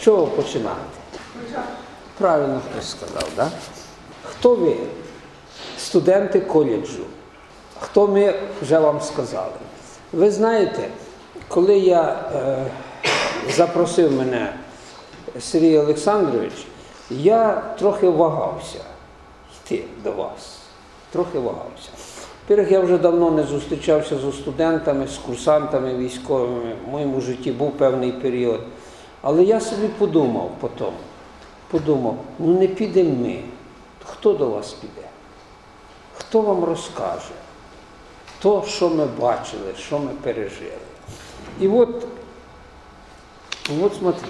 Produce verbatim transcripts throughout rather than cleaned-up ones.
чого починати? Правильно хтось сказав, да? Хто ви? Студенти коледжу. Хто ми, вже вам сказали. Ви знаєте, коли я е, запросив мене Сергій Олександрович, я трохи вагався йти до вас. Трохи вагався. По-перше, я вже давно не зустрічався з студентами, з курсантами військовими. В моєму житті був певний період. Але я собі подумав потім, подумав, ну не підемо ми. Хто до вас піде? Хто вам розкаже? То, що ми бачили, що ми пережили. І от, от смотрите,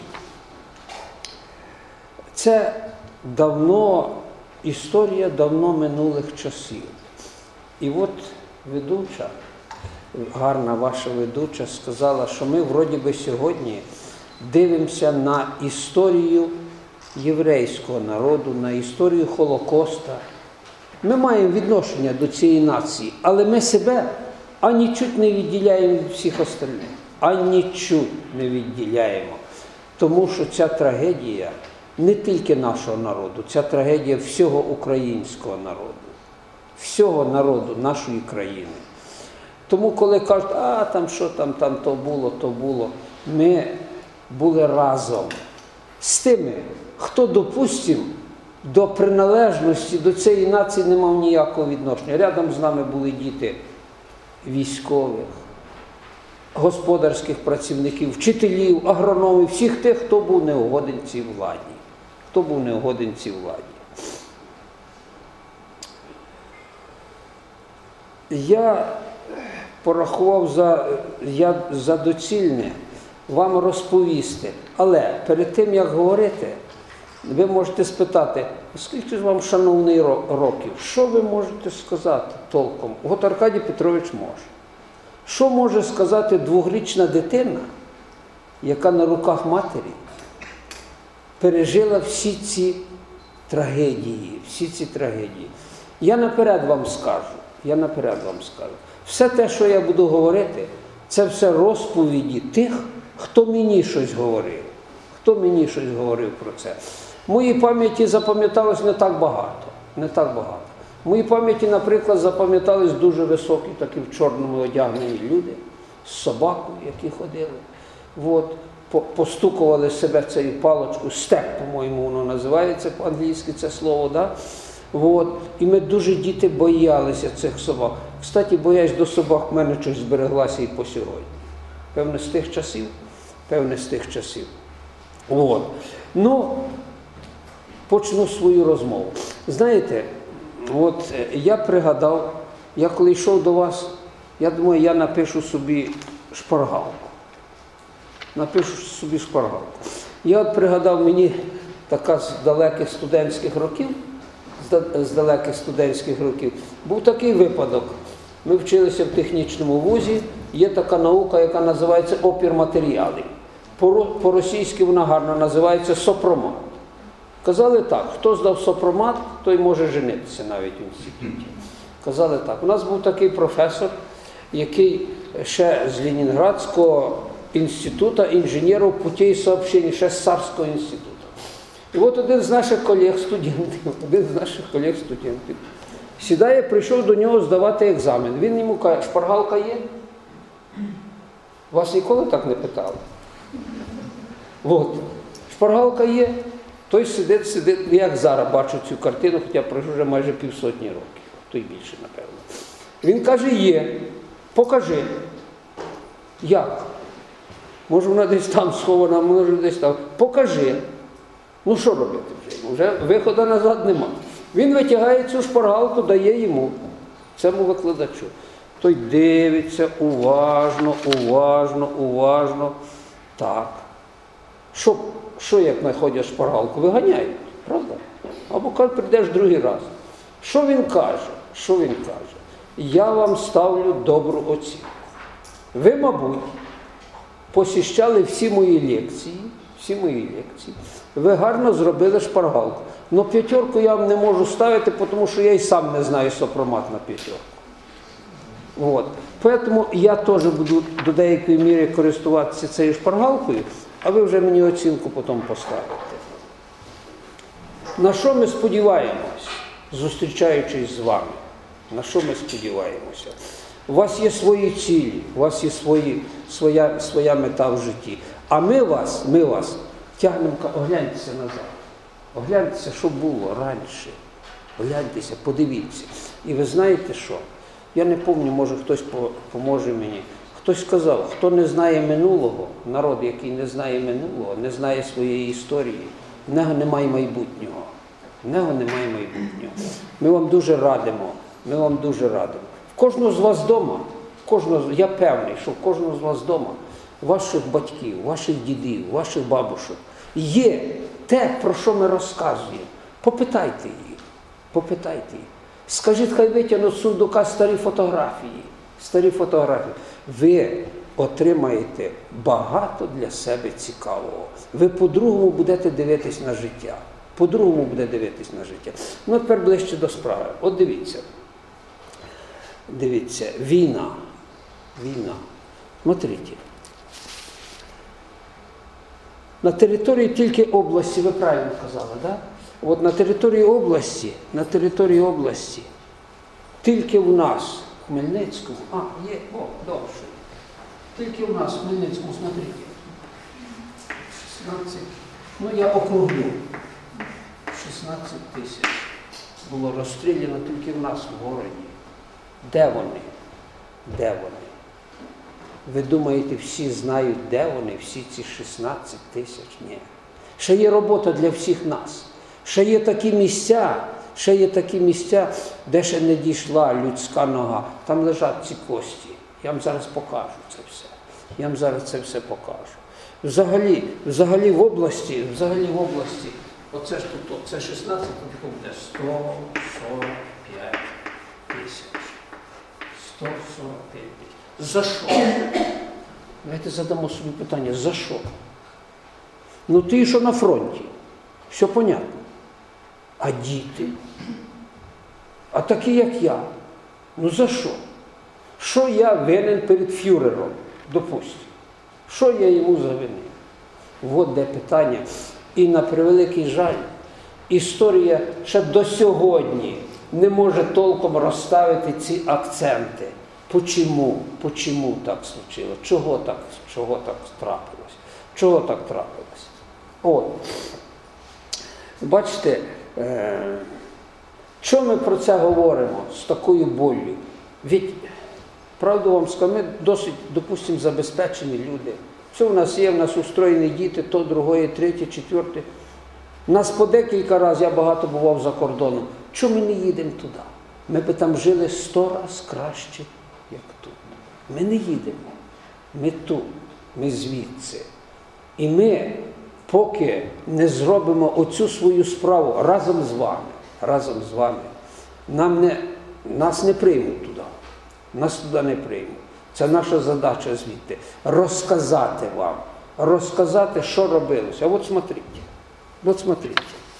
це давно, історія давно минулих часів. І от ведуча, гарна ваша ведуча, сказала, що ми вроді би сьогодні дивимося на історію єврейського народу, на історію Холокоста. Ми маємо відношення до цієї нації, але ми себе анічуть не відділяємо від всіх остальних. Анічуть не відділяємо. Тому що ця трагедія не тільки нашого народу, ця трагедія всього українського народу. Всього народу нашої країни. Тому коли кажуть, а там що там, там то було, то було, ми були разом з тими, хто, допустим, до приналежності до цієї нації не мав ніякого відношення. Рядом з нами були діти військових, господарських працівників, вчителів, агрономів, всіх тих, хто був неугоден цій владі. Хто був неугоден цій владі. Я порахував за, я, за доцільне вам розповісти. Але перед тим, як говорити, ви можете спитати, скільки ж вам, шановний, років? Що ви можете сказати толком? От Аркадій Петрович може. Що може сказати двохрічна дитина, яка на руках матері пережила всі ці трагедії, всі ці трагедії? Я наперед вам скажу, я наперед вам скажу. Все те, що я буду говорити, це все розповіді тих, хто мені щось говорив. Хто мені щось говорив про це. В моїй пам'яті запам'яталось не так багато. Не так багато. В моїй пам'яті, наприклад, запам'ятались дуже високі, такі в чорному одягнені люди, з собакою, які ходили. От, постукували себе цією паличкою, степ, по-моєму, воно називається по-англійськи це слово, да? От. І ми дуже, діти, боялися цих собак. Кстати, боязнь до собак в мене щось збереглася і по сьогодні. Певне, з тих часів. Певне, з тих часів. От. Ну, почну свою розмову. Знаєте, от я пригадав, я коли йшов до вас, я думаю, я напишу собі шпаргалку. Напишу собі шпаргалку. Я от пригадав, мені така з далеких студентських років, з далеких студентських років, був такий випадок. Ми вчилися в технічному вузі, є така наука, яка називається опірматеріали. По-російськи вона гарно називається сопромат. Казали так, хто здав сопромат, той може женитися навіть в інституті. Казали так. У нас був такий професор, який ще з Ленінградського інституту інженерів путей сообщення, ще з Царського інституту. І от один з наших колег-студентів, один з наших колег-студентів, сідає, прийшов до нього здавати екзамен. Він йому каже, шпаргалка є? Вас ніколи так не питали? От. Шпаргалка є? Той сидить, сидить, як зараз бачу цю картину, хоча пройшло вже майже півсотні років, то й більше, напевно. Він каже, є. Покажи. Як? Може вона десь там схована, може десь там. Покажи. Ну що робити вже? Вже виходу назад нема. Він витягає цю шпаргалку, дає йому, цьому викладачу. Той дивиться уважно, уважно, уважно. Так. Що, що як знаходять шпаргалку? Виганяють, правда? Або кажуть, прийдеш другий раз. Що він каже? Що він каже? Я вам ставлю добру оцінку. Ви, мабуть, посіщали всі мої лекції, всі мої лекції. Ви гарно зробили шпаргалку. Но п'ятерку я вам не можу ставити, тому що я і сам не знаю сопромат на п'ятерку. От. Тому я теж буду до деякої міри користуватися цією шпаргалкою, А ви вже мені оцінку потім поставите. На що ми сподіваємось, зустрічаючись з вами? На що ми сподіваємося? У вас є свої цілі, у вас є свої, своя, своя мета в житті. А ми вас, ми вас тягнемо, огляньтеся назад. Огляньтеся, що було раніше. Огляньтеся, подивіться. І ви знаєте що? Я не пам'ятаю, може хтось поможе мені. Хтось сказав, хто не знає минулого, народ, який не знає минулого, не знає своєї історії, в нього немає майбутнього. В нього немає майбутнього. Ми вам дуже радимо, ми вам дуже радимо. В кожного з вас вдома, кожного, я певний, що в кожного з вас вдома, ваших батьків, ваших дідів, ваших бабушок, є те, про що ми розказуємо. Попитайте їх, попитайте їх. Скажіть, хай витягнуть з сундука старі фотографії, старі фотографії. Ви отримаєте багато для себе цікавого. Ви по-другому будете дивитись на життя. По-другому буде дивитись на життя. Ну, тепер ближче до справи. От дивіться. Дивіться, війна. Війна. Смотрите. На території тільки області, ви правильно казали, да? От на території області, на території області, тільки в нас, в Хмельницькому, а, є, о, довше. Тільки в нас, в Хмельницькому, смотрите. шістнадцять, ну я округлю. шістнадцять тисяч було розстріляно тільки в нас, в городі. Де вони? Де вони? Ви думаєте, всі знають, де вони, всі ці шістнадцять тисяч? Ні. Ще є робота для всіх нас. Ще є такі місця, ще є такі місця, де ще не дійшла людська нога. Там лежать ці кості. Я вам зараз покажу це все. Я вам зараз це все покажу. Взагалі, взагалі в області, взагалі в області, оце ж тут, це шістнадцять, тут буде сто сорок п'ять тисяч. сто сорок п'ять тисяч. За що? Давайте задамо собі питання, за що? Ну ти що на фронті? Все понятно. А діти? А такі, як я? Ну за що? Що я винен перед фюрером, допустимо? Що я йому завинив? От де питання. І на превеликий жаль, історія ще до сьогодні не може толком розставити ці акценти. Почому? Почому так случилось? Чого так, чого так трапилось? Чого так трапилось? От. Бачите, е- чому ми про це говоримо з такою боллю? Від, правду вам скажу, ми досить, допустимо, забезпечені люди. Все в нас є, в нас устроєні діти, то, другої, третє, четверте. Нас по декілька разів, я багато бував за кордоном. Чому ми не їдемо туди? Ми би там жили сто разів краще, як тут. Ми не їдемо. Ми тут, ми звідси. І ми, поки не зробимо оцю свою справу разом з вами, разом з вами, нам не, нас не приймуть туди. Нас туди не приймуть. Це наша задача звідти. Розказати вам. Розказати, що робилося. А от смотрите. От смотрите.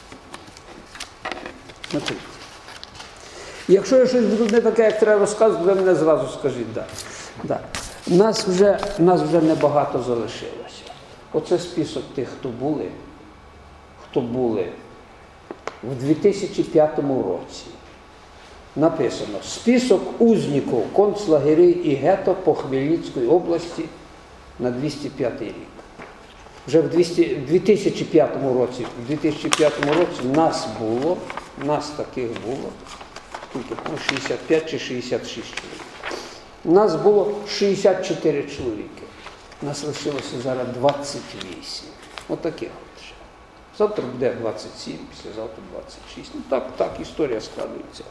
Смотрите. Якщо я щось буду не таке, як треба розказувати, ви мене зразу скажіть. Да. Да. Нас вже, нас вже небагато залишилося. Оце список тих, хто були, хто були в дві тисячі п'ятому році. Написано, список узників концлагерей і гетто по Хмельницькій області на двісті п'ятий рік. Вже в дві тисячі п'ятому році, в дві тисячі п'ятому році нас було, нас таких було, шістдесят п'ять чи шістдесят шість чоловік. Нас було шістдесят чотири чоловіки. Нас лишилося зараз двадцять вісім. Отаких от ще. Завтра буде двадцять сім, післязавтра двадцять шість. Ну так, так історія складується.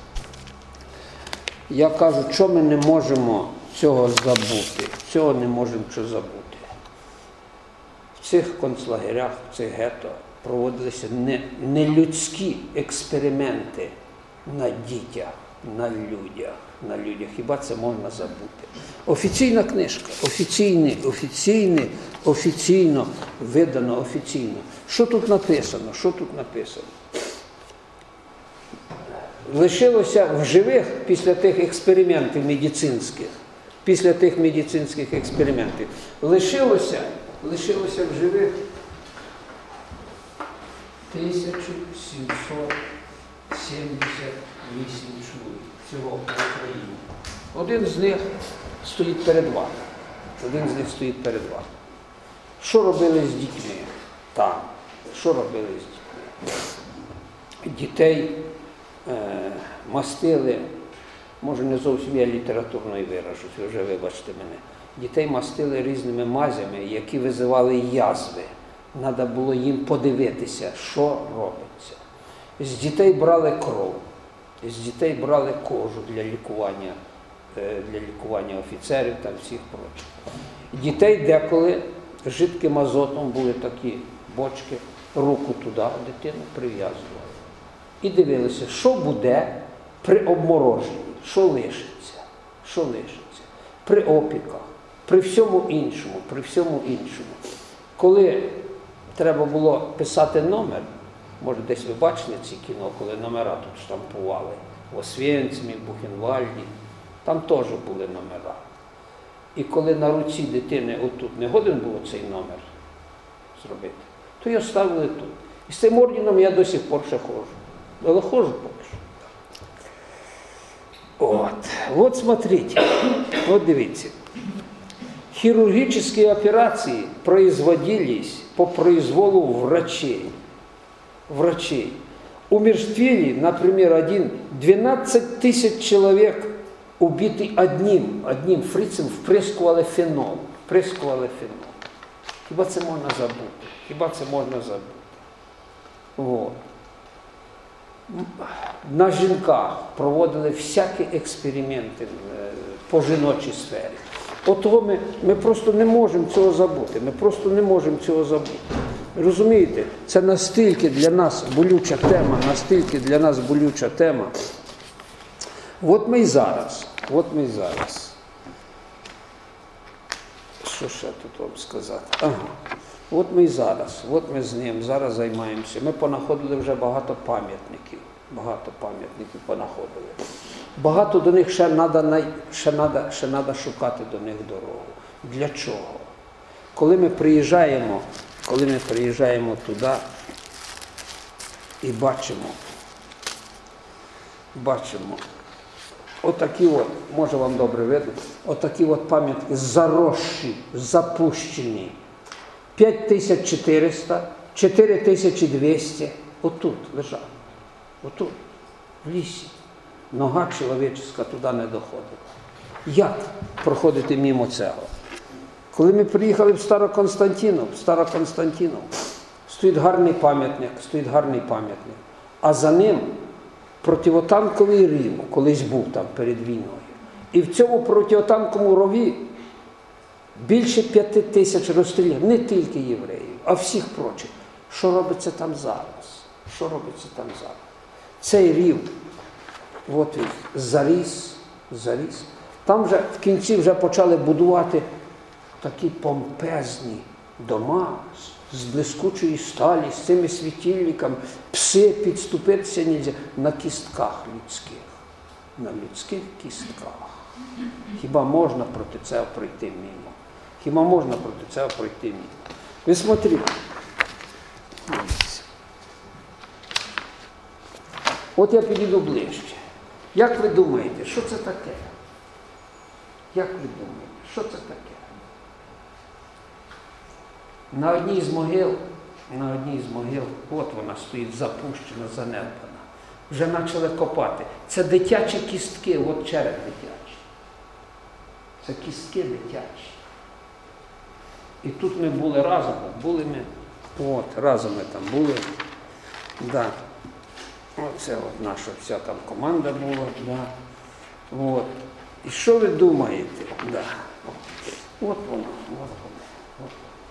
Я кажу, що ми не можемо цього забути. Цього не можемо що забути. В цих концлагерях, в цих гетто проводилися нелюдські експерименти на дітях, на людях, на людях. Хіба це можна забути? Офіційна книжка, офіційне, офіційне, офіційно, видано офіційно. Що тут написано? Що тут написано? Лишилося в живих після тих експериментів медицинських, після тих медицинських експериментів, лишилося лишилося в живих тисяча сімсот сімдесят вісім чоловік всього в Україні. Один з них стоїть перед вами. Один з них стоїть перед вами. Що робили з дітьми там? Що робили з дітьми? Дітей е, мастили, може не зовсім я літературною виражусь, ви вже вибачте мене. Дітей мастили різними мазями, які визивали язви. Треба було їм подивитися, що робиться. З дітей брали кров, з дітей брали кожу для лікування, для лікування офіцерів та всіх прочих. Дітей деколи жидким азотом були такі бочки, руку туди, дитину прив'язували. І дивилися, що буде при обмороженні, що лишиться, що лишиться, при опіках, при всьому іншому, при всьому іншому. Коли треба було писати номер, може десь ви бачили ці кіно, коли номера тут штампували, в Освєнцимі, в Бухенвальді, там теж були номера. І коли на руці дитини отут не годен було цей номер зробити, то його ставили тут. І з цим орденом я до сих пор ще ходжу. Але ходжу поки що. От. Вот смотрите, вот дивіться. Хирургические операции производились по произволу врачей. Врачей. Умерщвили, например, один, двенадцать тысяч человек, убитый одним, одним фрицем, вприскували фенол. Вприскували фенол. Хіба це можна забути? Хіба це можна забути? Вот. На жінках проводили всякі експерименти по жіночій сфері. От того ми, ми просто не можемо цього забути. Ми просто не можемо цього забути. Розумієте, це настільки для нас болюча тема, настільки для нас болюча тема. От ми й зараз, от ми й зараз. Що ще тут вам сказати? Ага. От ми й зараз, от ми з ним зараз займаємося. Ми понаходили вже багато пам'ятників. Багато пам'ятників понаходили. Багато до них ще треба ще надо, ще надо шукати до них дорогу. Для чого? Коли ми приїжджаємо, коли ми приїжджаємо туди і бачимо, бачимо, отакі от, може вам добре видно, отакі от пам'ятки заросші, запущені. п'ять тисяч чотириста, чотири тисячі двісті, отут лежать, отут, в лісі. Нога чоловіческа туди не доходила. Як проходити мимо цього? Коли ми приїхали в Староконстантинов, в Староконстантинов, стоїть гарний пам'ятник, стоїть гарний пам'ятник, а за ним противотанковий рів, колись був там перед війною. І в цьому противотанковому рові більше п'яти тисяч розстрілів, не тільки євреїв, а всіх прочих. Що робиться там зараз? Що робиться там зараз? Цей рів, от він, заріс, заріс. Там вже в кінці вже почали будувати такі помпезні дома з блискучої сталі, з цими світильниками. Пси підступитися нельзя. На кістках людських. На людських кістках. Хіба можна проти цього пройти мимо? Хіба можна проти цього пройти мимо? Ви смотрите. От я підійду ближче. Як ви думаєте, що це таке? Як ви думаєте, що це таке? На одній з могил, на одній з могил, от вона стоїть запущена, занедбана. Вже почали копати. Це дитячі кістки, от череп дитячий. Це кістки дитячі. І тут ми були разом, були ми, от, разом ми там були. Да. Оце от наша вся там команда була. Да. От. І що ви думаєте? Да. От воно, от воно. От.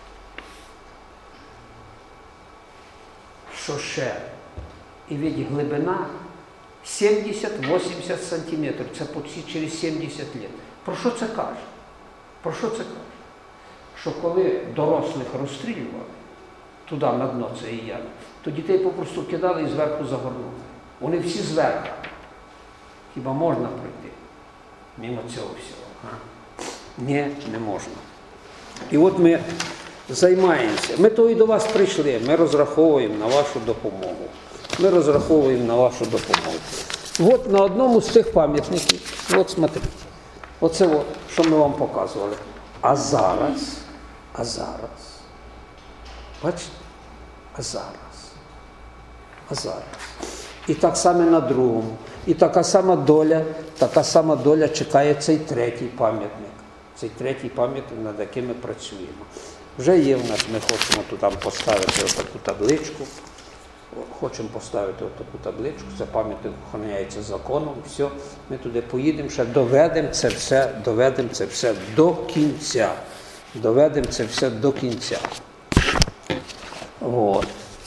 Що ще? І від глибина сімдесят-вісімдесят сантиметрів. Це почти через сімдесят років. Про що це каже? Про що це каже? Що коли дорослих розстрілювали туди на дно цієї ями, то дітей попросту кидали і зверху загорнули. Вони всі зверху. Хіба можна пройти мимо цього всього? А? Ні, не можна. І от ми займаємося. Ми то і до вас прийшли, ми розраховуємо на вашу допомогу. Ми розраховуємо на вашу допомогу. От на одному з цих пам'ятників, от смотрите, оце от, що ми вам показували. А зараз, а зараз, бачите, а зараз, а зараз. І так само на другому. І така сама доля, така сама доля чекає цей третій пам'ятник. Цей третій пам'ятник, над яким ми працюємо. Вже є в нас, ми хочемо тут поставити отаку табличку. Хочемо поставити отаку табличку, це пам'ятник охороняється законом, все, ми туди поїдемо, ще доведемо це все, доведемо це все до кінця. Доведемо це все до кінця. От.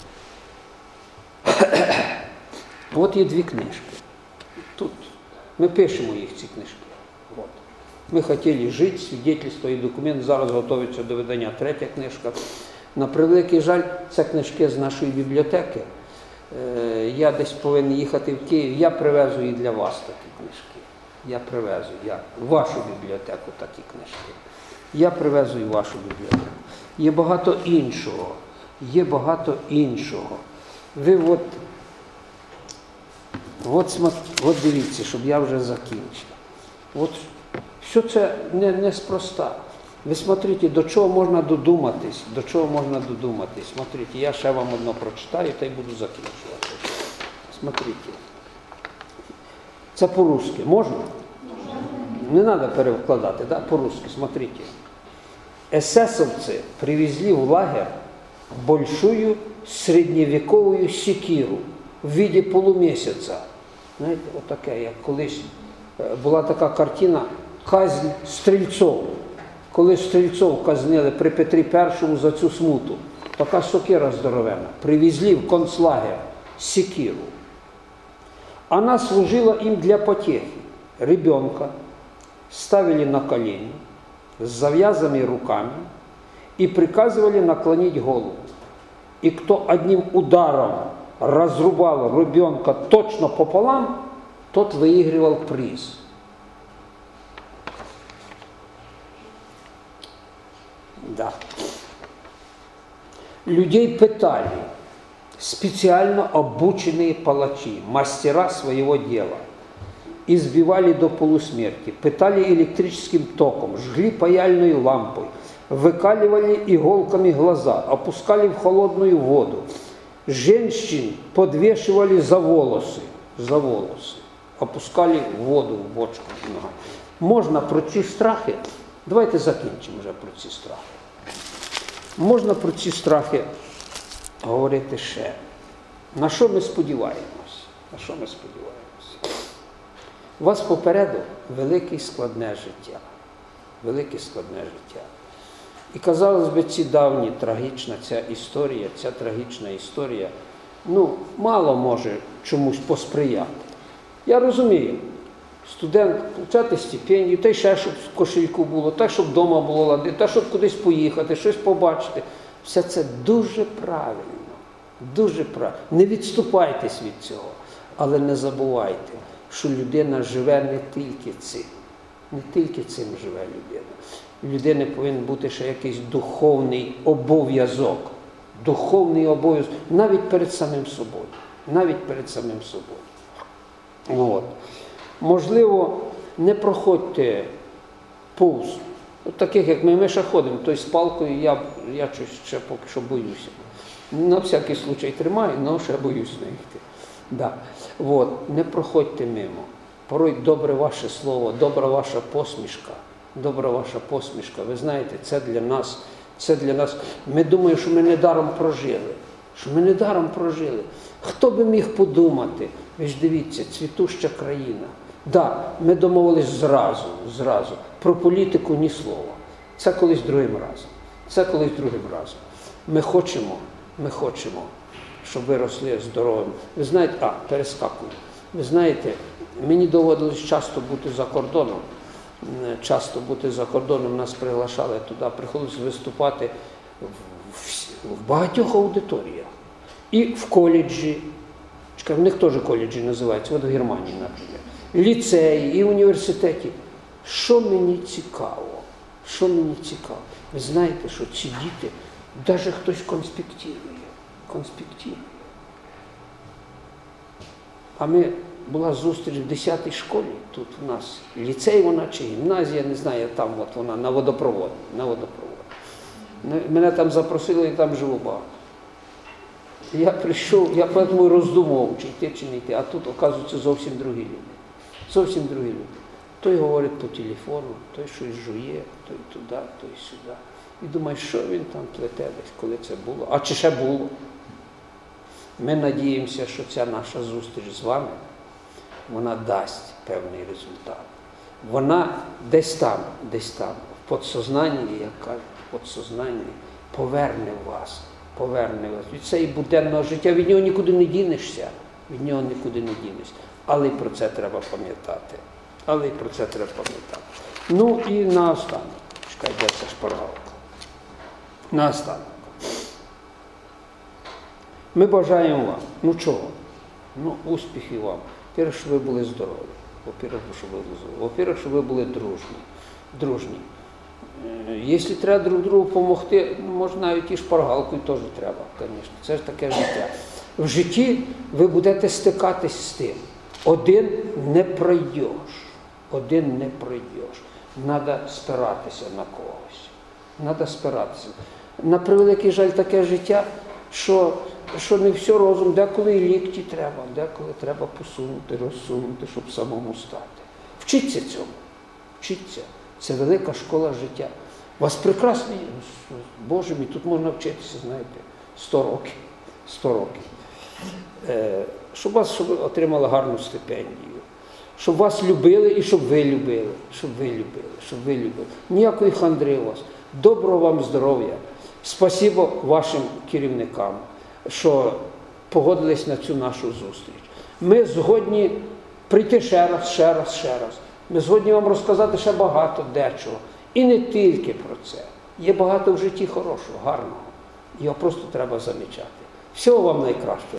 От є дві книжки. Тут. Ми пишемо їх, ці книжки. От. Ми хотіли жити, свідетельство і документ, зараз готується до видання третя книжка. На превеликий жаль, це книжки з нашої бібліотеки. Я десь повинен їхати в Київ, я привезу і для вас такі книжки. Я привезу, я в вашу бібліотеку такі книжки. Я привезу і вашу бібліотеку. Є багато іншого. Є багато іншого. Ви от, от, от дивіться, щоб я вже закінчив. От, що це не, не спроста. Ви смотрите, до чого можна додуматись, до чого можна додуматись. Смотрите, я ще вам одно прочитаю, та й буду закінчувати. Смотрите. Це по-русски. Можна? Не треба перевкладати, да? По-русски. Смотрите. Эсэсовцы привезли в лагерь большую средневековую секиру в виде полумесяца. Знаєте, отаке, як колись була така картина «Казнь стрільцов». Коли стрільцов казнили при Петрі Першому за цю смуту, така сокира здоровена, привезли в концлагер секиру. Она служила им для потехи. Ребенка ставили на колени с завязанными руками и приказывали наклонить голову. И кто одним ударом разрубал ребенка точно пополам, тот выигрывал приз. Да. Людей пытали специально обученные палачи, мастера своего дела. Избивали до полусмерти, пытали электрическим током, жгли паяльной лампой, выкаливали иголками глаза, опускали в холодную воду. Женщин подвешивали за волосы, за волосы, опускали в воду, в бочку. Можна про ці страхи, давайте закінчимо вже про ці страхи. Можна про ці страхи говорити ще. На що ми сподіваємось? На що ми сподіваємось? У вас попереду велике складне життя. Велике складне життя. І, казалось би, ці давні, трагічна ця історія, ця трагічна історія, ну, мало може чомусь посприяти. Я розумію, студент получати стипендію, та й ще, щоб в кошельку було, та, щоб вдома було лади, та, щоб кудись поїхати, щось побачити. Все це дуже правильно, дуже правильно. Не відступайтесь від цього, але не забувайте, що людина живе не тільки цим. Не тільки цим живе людина. У людини повинен бути ще якийсь духовний обов'язок. Духовний обов'язок навіть перед самим собою. Навіть перед самим собою. От. Можливо, не проходьте повз. От таких, як ми, ми ще ходимо, то з палкою я, я ще поки що боюся. На всякий случай тримаю, але ще боюсь не йти. Да. От. Не проходьте мимо. Порой добре ваше слово, добра ваша посмішка. Добра ваша посмішка. Ви знаєте, це для нас, це для нас. Ми думаємо, що ми недаром прожили. Що ми недаром прожили. Хто би міг подумати? Ви ж дивіться, цвітуща країна. Да, ми домовились зразу, зразу. Про політику ні слова. Це колись другим разом. Це колись другим разом. Ми хочемо, ми хочемо, щоб ви росли здоровим. Ви знаєте, а, перескакую. Ви знаєте, мені доводилось часто бути за кордоном. Часто бути за кордоном, нас приглашали туди, приходилось виступати в, в, в багатьох аудиторіях. І в коледжі, в них теж коледжі називаються, от в Германії, наприклад, ліцеї і університеті. Що мені цікаво? Що мені цікаво? Ви знаєте, що ці діти Даже хтось конспектує. Конспектує. А ми, була зустріч в десятій школі, тут у нас ліцей вона чи гімназія, не знаю, там от вона на водопровод. На водопровод. Мене там запросили, і там живу багато. Я прийшов, я тому роздумував, чи йти, чи не йти, а тут, оказується, зовсім другі люди. Зовсім другі люди. Той говорить по телефону, той щось жує, той туди, той сюди. І думаю, що він там плете десь, коли це було. А чи ще було? Ми надіємося, що ця наша зустріч з вами, вона дасть певний результат. Вона десь там, десь там, в подсознанні, як кажуть, в подсознанні, поверне вас, поверне вас. Від цієї буденного життя, від нього нікуди не дінешся, від нього нікуди не дінешся. Але й про це треба пам'ятати. Але й про це треба пам'ятати. Ну і наостанок. Чекай, де ця шпаргалка? Наостанок. Ми бажаємо вам, ну чого? Ну, успіхів вам. Во-первых, щоб ви були здорові. Во-первых, щоб ви були здорові. Во-первых, щоб ви були дружні. Дружні. Якщо треба друг другу допомогти, може навіть і шпаргалкою теж треба, звісно. Це ж таке життя. В житті ви будете стикатись з тим. Один не пройдеш. Один не пройдеш. Треба спиратися на когось. Треба спиратися. На превеликий жаль, таке життя, що, що не все розум, деколи і лікті треба, деколи треба посунути, розсунути, щоб самому стати. Вчіться цьому. Вчіться. Це велика школа життя. У вас прекрасний, Боже мій, тут можна вчитися, знаєте, сто років. Сто років. Е, щоб вас щоб ви отримали гарну стипендію. Щоб вас любили і щоб ви любили. Щоб ви любили, щоб ви любили. Ніякої хандри у вас. Доброго вам здоров'я. Спасибо вашим керівникам, що погодились на цю нашу зустріч. Ми згодні прийти ще раз, ще раз, ще раз. Ми згодні вам розказати ще багато дечого. І не тільки про це. Є багато в житті хорошого, гарного. Його просто треба замічати. Всього вам найкращого.